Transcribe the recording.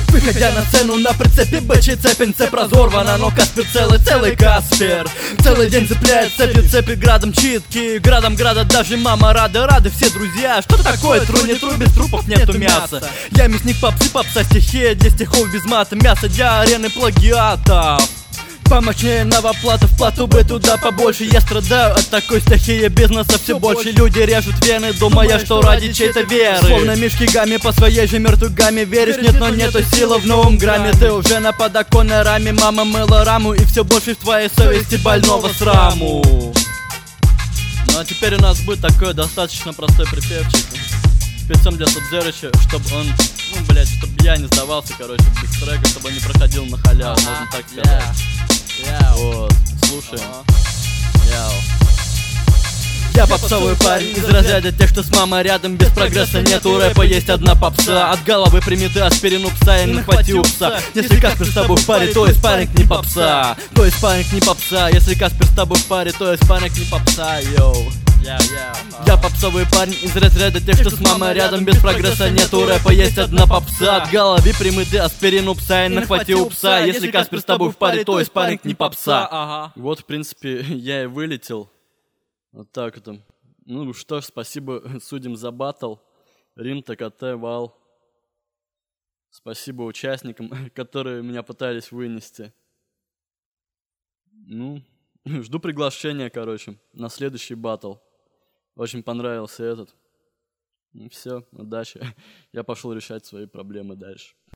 Выходя на сцену на прицепе БЧ цепенце прозорвана, но Каспер целый Каспер. Целый день цепляет цепи градом читки. Градом града даже мама рады все друзья. Что такое тру, не тру, без трупов нету мяса. Я мясник попсы, попса стихия для стихов без мата. Мясо для арены плагиатов. Помощнее новоплата, в плату бы туда побольше. Я страдаю от такой стихии бизнеса все больше. Люди режут вены, думая, что ради чьей-то веры. Словно мишки гамми, по своей же мертвой гамме веришь. Нет, но нету силы в новом грамме. Ты уже на подоконной раме, мама мыла раму. И все больше в твоей совести больного сраму. Ну а теперь у нас будет такой достаточно простой припевчик. Спецом для Сабзерыча, чтобы он, чтобы я не сдавался, короче, без трека, чтобы он не проходил на халяву, можно так сказать. Вот, слушаем. Я попсовый парень из разряда тех, что с мамой рядом. Без прогресса нету рэпа, есть одна попса. От головы прими ты аспирин у пса, и нахвати у пса. Если Каспер с тобой в паре, то есть парник не попса. То есть парник не попса. Если Каспер с тобой в паре, то есть парник не попса, йоу. Я попсовый парень из разряда тех, что с мамой рядом. Без прогресса нету рэпа, есть одна попса. От головы прими ты аспирин у пса, и нахвати у пса. Если Каспер с тобой в паре, то есть парник не попса. Вот, в принципе, я и вылетел. Вот так вот. Ну что ж, спасибо судьям за баттл. Рим, ТКТ, Вал. Спасибо участникам, которые меня пытались вынести. Ну, жду приглашения, короче, на следующий баттл. Очень понравился этот. Ну все, удачи. Я пошел решать свои проблемы дальше.